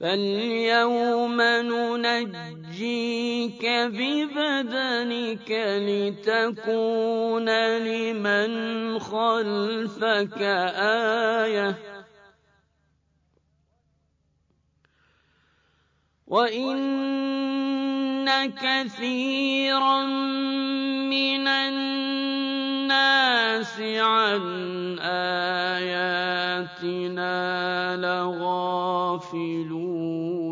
فَالْيَوْمَ نُنَجِّيكَ بِبَدَنِكَ لِتَكُونَ لِمَنْ خَلْفَكَ آيَةً ۚ وَإِنَّ كَثِيرًا مِّنَ النَّاسِ عَنْ آيَاتِنَا لَغَافِلُونَ